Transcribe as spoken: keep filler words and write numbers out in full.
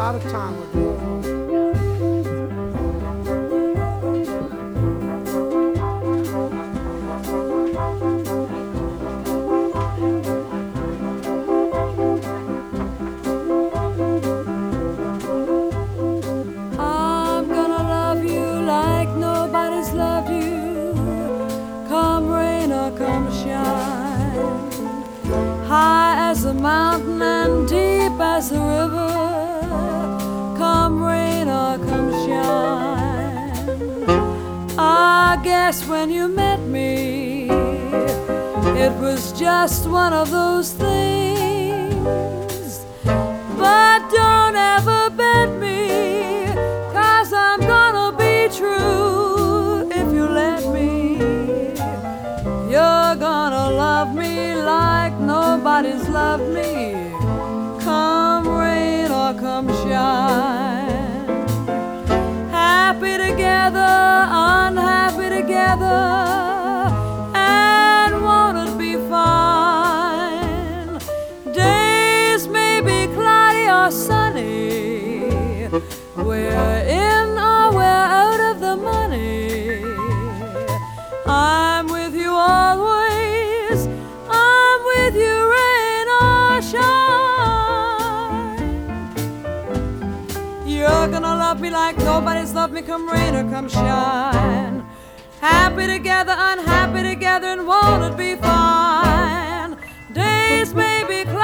lot of time with me. I'm gonna love you like nobody's loved you, come rain or come shine, high as the mountain and deep as the river, come rain or come shine. I guess when you met me, it was just one of those things, but don't ever bet me, 'cause I'm gonna be true if you let me. You're gonna love me like nobody's loved me, come rain or come shine. Happy together, unhappy together, and won't it be fine? Days may be cloudy or sunny, we're in or we're out of the money. I'm with you always, I'm with you rain or shine. You're gonna love me like nobody's loved me, come rain or come shine. Happy together, unhappy together, and won't it be fine? Days may be cloudy